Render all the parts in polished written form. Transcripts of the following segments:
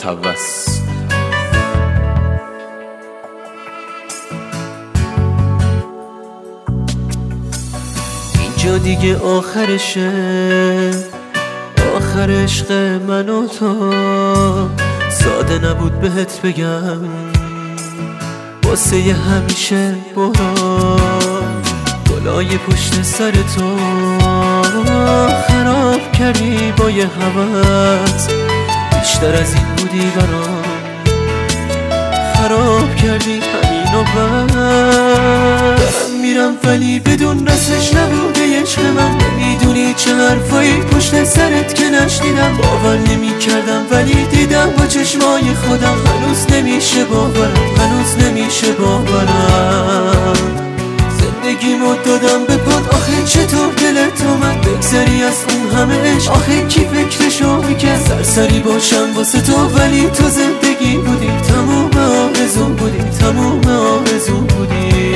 متوس. اینجا دیگه آخرشه، آخر عشق من و تو. ساده نبود بهت بگم واسه همیشه برو. گلای پشت سر تو خراب کردی با یه هوس. بیشتر از این بودی برام، خراب کردی همینو بس. دارم میرم ولی بدون رسش نبوده عشق من. نمیدونی چه حرفایی پشت سرت که نشنیدم. باور نمی کردم ولی دیدم با چشمای خودم. هنوز نمیشه باورم، هنوز نمیشه باورم. زندگیمو دادم به پاد، آخه چطور دلت اومد بگذری از اون همه عشق؟ آخه کی فکرشو میکرد سرسری باشم واسه تو؟ ولی تو زندگی بودی، تموم آرزو بودی، تموم آرزو بودی.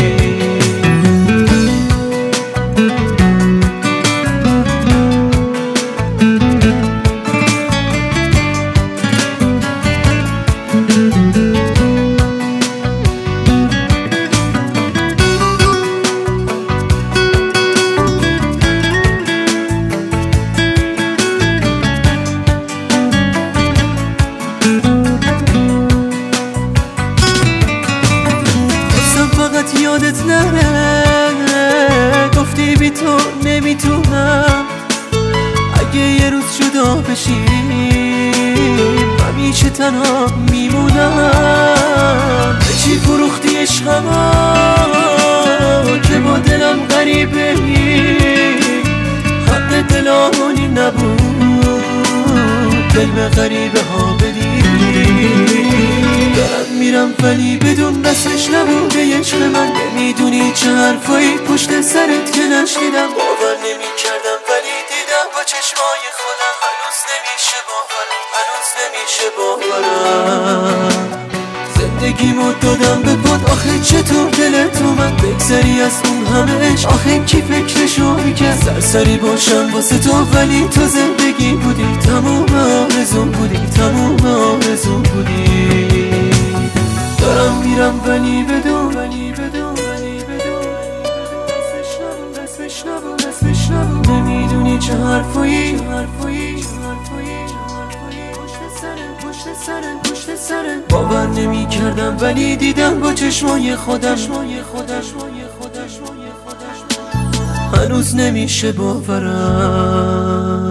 یادت نره گفتی بی تو نمیتونم. اگه یه روز جدا بشیم همیشه تنها میمونم. به چی فروختی عشقمو که با دلم غریبه ای؟ حق دلانی نبود دل به غریبه ها بدی. دارم میرم ولی بدون بسش نبوده عشق من. نمیدونی چه حرفایی پشت سرت که نشنیدم. باور نمی کردم ولی دیدم با چشمای خودم. هنوز نمیشه باورم، هنوز نمیشه باورم. زندگیمو دادم به پاد، آخه چطور دلت اومد بگذری از اون همه عشق؟ آخه کی فکرشو میکرد سرسری باشم واسه تو؟ ولی تو زندگی بودی، تموم آرزو بودی، تموم آرزو بودی. دارم میرم ولی بدون دست نبود. نمیدونی چه حرفایی پشت سرم. باور نمی کردم ولی دیدم با چشمای خودم. هنوز نمیشه باورم.